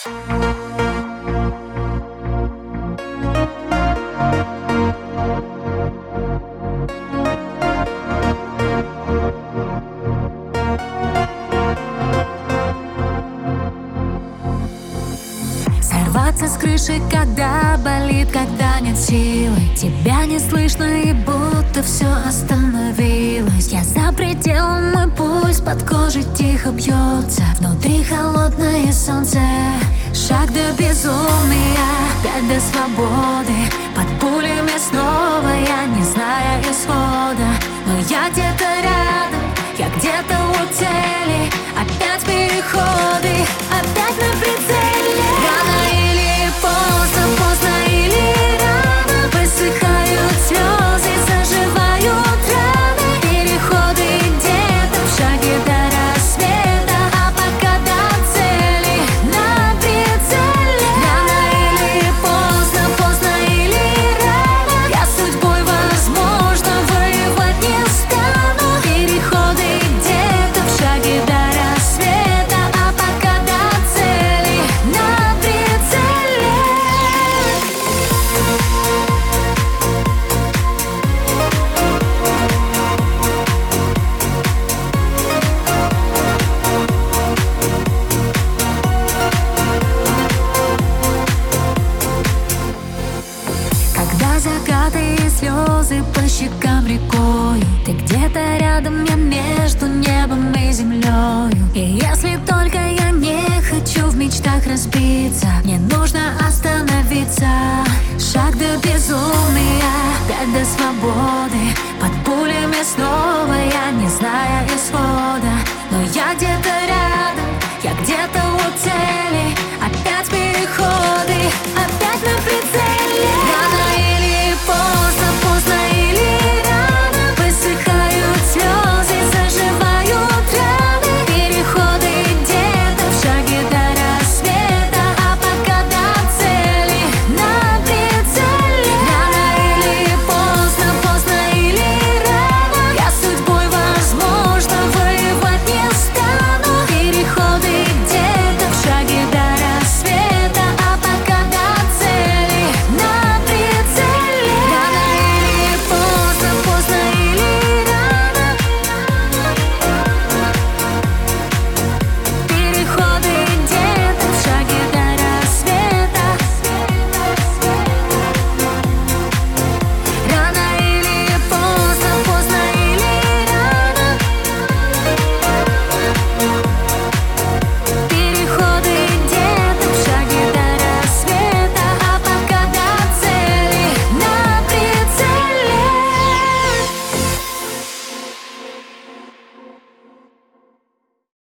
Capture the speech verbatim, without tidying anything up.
Сорваться с крыши, когда болит, когда нет силы. Тебя не слышно и будто все остановилось. Я за пределом, мой пульс под кожей тихо бьется. Внутри холодное солнце, шаг до безумия, пять до свободы. Под пулями снова я, не зная исхода. Но я где-то рядом, я где-то у цели. Опять переходы, опять на прицеле. Рано или поздно, поздно или рано высыхают слезы, заживают раны. Переходы где-то в шаге до рассвета, а пока до цели на прицеле. Рано или поздно, поздно или рано я судьбой, возможно, воевать не стану. Переходы где-то в шаге до рассвета, а пока до цели на прицеле. Когда закаты и слезы по щекам рекою, ты где-то рядом, я между небом и землею. И если только я не хочу в мечтах разбиться, мне нужно остановиться. Шаг до безумия, пять до свободы.